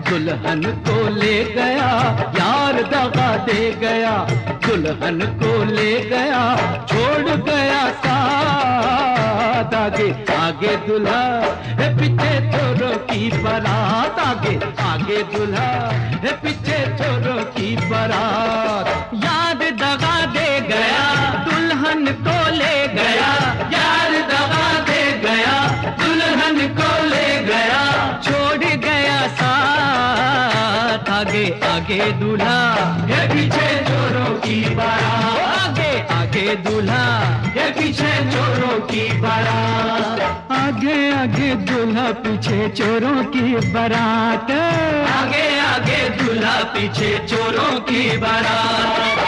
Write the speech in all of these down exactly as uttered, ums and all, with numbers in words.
दुल्हन को ले गया यार दगा दे गया, दुल्हन को ले गया छोड़ गया साथ। आगे आगे दुल्हा है पीछे चोरों की बारात, आगे आगे दुल्हा है पीछे चोरों की बारात। यार दगा दे गया दुल्हन को ले गया, यार दगा दे गया दुल्हन को ले गया छोड़ गया साथ। आगे आगे दूल्हा है पीछे चोरों की बारात, आगे आगे दूल्हा है पीछे चोरों की बारात। आगे आगे दूल्हा पीछे चोरों की बारात, आगे आगे दूल्हा पीछे चोरों की बारात।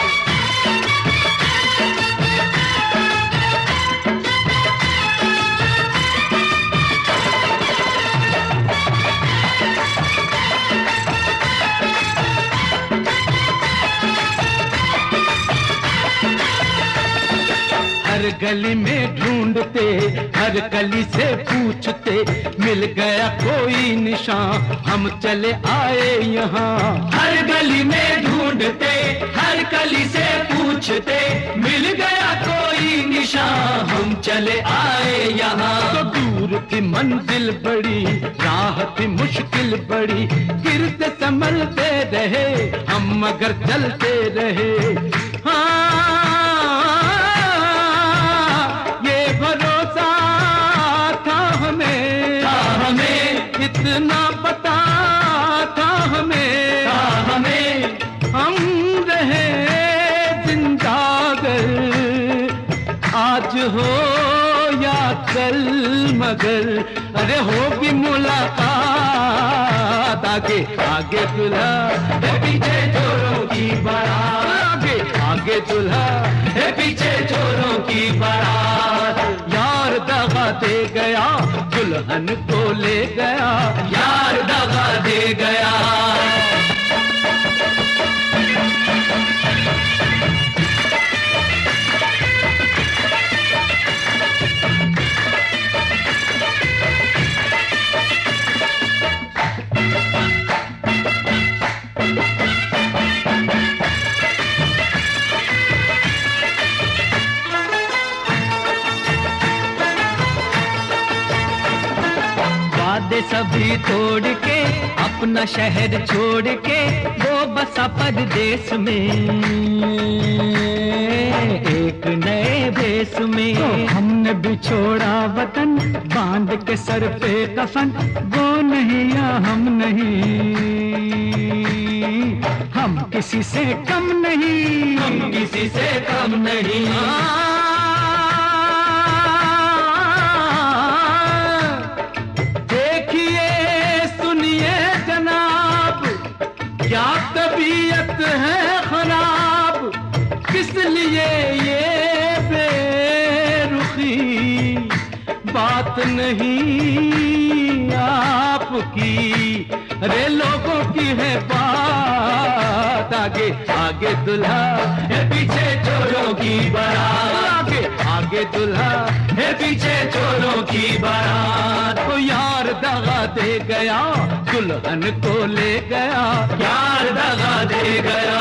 हर गली में ढूंढते, हर गली से पूछते, मिल गया कोई निशान हम चले आए यहाँ। हर गली में ढूंढते, हर गली से पूछते, मिल गया कोई निशान हम चले आए यहाँ। तो दूर की मंजिल बड़ी, राह थी मुश्किल बड़ी, गिरते संभलते रहे हम मगर चलते रहे। हाँ इतना पता था हमें, था हमें हम रहे जिंदागर आज हो या कल मगर अरे होगी मुलाकात। आगे आगे दुल्हा है पीछे चोरों की बारात, आगे आगे दुल्हा है पीछे चोरों की बारात। यार दगा दे गया दुल्हन को ले गया, यार दगा दे गया। वादे सभी तोड़ के अपना शहर छोड़ के वो बसा परदेश में एक नए भेष में। तो हमने बिछोड़ा वतन बांध के सर पे कफन, वो नहीं या हम नहीं, हम किसी से कम नहीं, हम किसी से कम नहीं। क्या तबीयत है खराब, किस लिए ये बेरुखी, बात नहीं आपकी अरे लोगों की है बात। आगे आगे दुल्हा है पीछे चोरों की बारात, आगे आगे दुल्हा है पीछे चोरों की बारात। तो यार दगा दे गया दुल्हन को ले गया, यार दगा दे गया।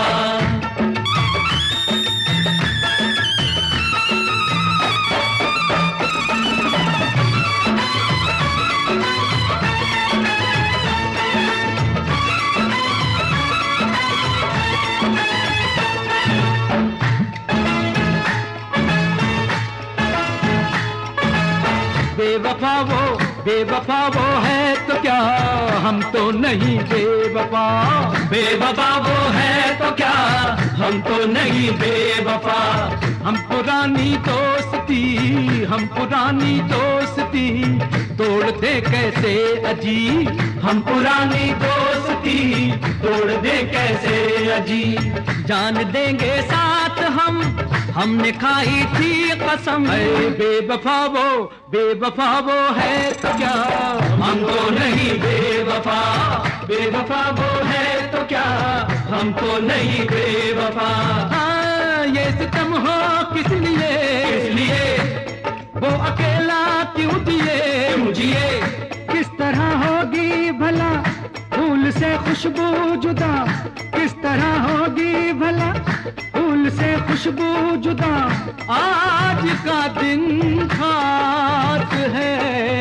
बेवफा वो बेवफा वो है तो क्या, हम तो नहीं बेवफा, बेवफा वो है तो क्या, हम तो नहीं बेवफा। हम पुरानी दोस्ती, हम पुरानी दोस्ती तोड़ दे कैसे अजी, हम पुरानी दोस्ती तोड़ दे कैसे अजी। जान देंगे साथ हम, हमने खाई थी कसम। बेवफा वो बेवफा वो है तो क्या, हम तो नहीं बेवफा, बेवफा वो है तो क्या, हम तो नहीं बेवफा। हाँ ये सितम हो किस लिए, किस लिए वो अकेला मुझे किस तरह होगी भला फूल से खुश खुशबू जुदा किस तरह होगी भला, फूल से खुशबू जुदा आज का दिन खास है।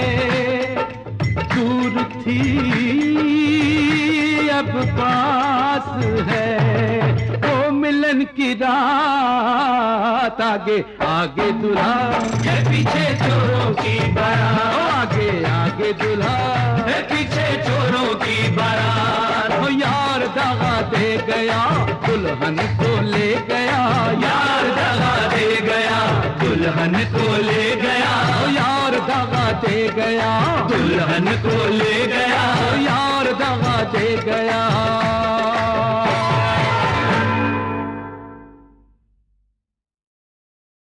दूर थी अब पास है वो मिलन की रात, आगे आगे दुल्हा है पीछे चोरों की बारात, आगे आगे दुल्हा है पीछे चोरों की बारात। हो यार दगा दे गया दुल्हन को ले गया, यार दगा दे गया दुल्हन को ले गया, यार दगा दे गया दुल्हन को ले गया, यार दगा दे गया।